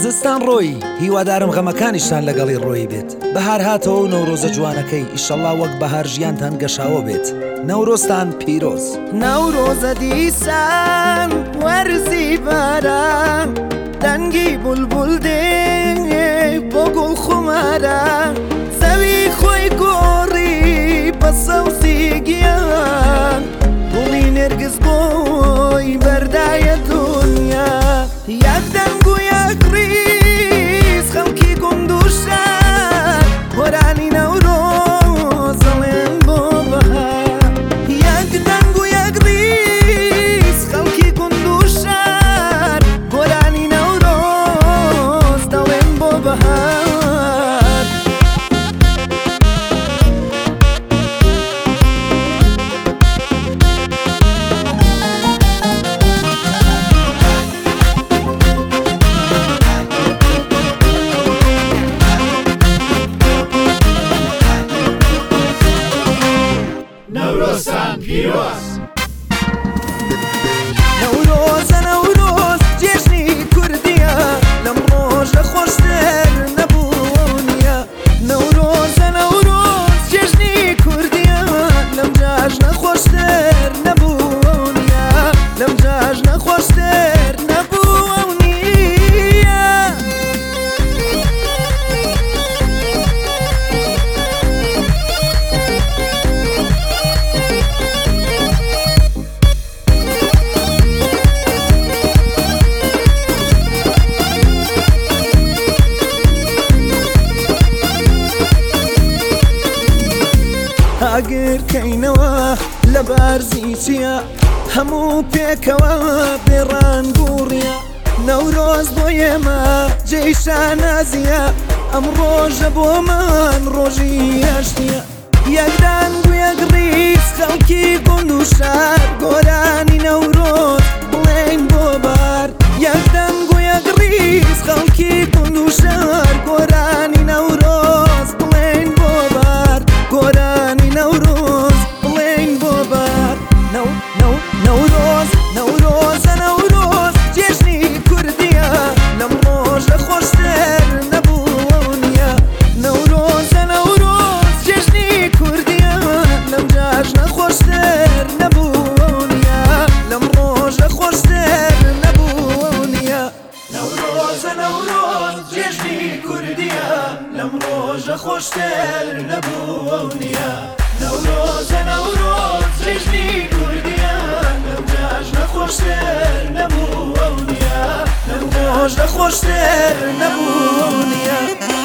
زستان ڕۆی هیوادارم غەمەکانیشتان لەگەڵی ڕۆی بێت بەهار هاتەوە و نەورۆزە جوانەکەی ئیشەڵڵا وەک بەهار ژیانتان گەشاوە بێت نەورۆزتان پیرۆز نەورۆزە دیسان وەرزی باران دەنگی بولبول دێ بۆ گوڵ خومارە زەوی خۆی گۆڕی بە سەوزی گیان گوڵی نێرگز بۆی بەردایە دونیا یەک دەنگ و یەک ڕیز خەڵکی گوند و شار گۆرانی نەورۆز دەڵێن بۆ بەهار یەک دەنگ و یەک ڕیز خەڵکی گوند و شار گۆرانی نەورۆز دەڵێن بۆ بەهار نەورۆزە نەورۆز جێژنی کوردیە لەم ڕۆژە خۆشتر نەبوونیە نەورۆزە نەورۆز جێژنی کوردیە لەم جاژنە خۆشتر نەبوونیە لەم جاژنە خۆشتر نەبوونیە ئاگرکەینەوە لە بارزی چییە هەموو پێکەوە بێڕانگوڕیە نەورۆز بۆ ئێمە جێیشان نازیە ئەم ڕۆژە بۆمان ڕۆژی هەشتیە یەک دەنگ و یەک ڕیز خەڵکی گوند و شار گۆرانی نەورۆز بڵێن بۆ بار یەک دەنگ و یەک ڕیز خەڵکی گوند و شار گۆرانی نەورۆز بڵێن بۆ بار گۆرانی نەورۆز بڵێن بۆ بار نەورۆز نەورۆزە نەورۆز جێژنی کوردیە لەم ڕۆژە خۆشتر نەبوونیە نەورۆزە نەورۆز جێژنی کوردیە لەم جاژنە خۆشتر نەبوونیە لەم ڕۆژە خۆشتر نەبوونیە نەورۆزە نەورۆز جێژنی کوردیە لەم ڕۆژە خۆشتر نەبوونیە نەورۆزە نەورۆز جێژنی کوردیە لەم جاژنە خۆشتر نەبوونیە لەم ڕۆژە خۆشتر نەبوونیە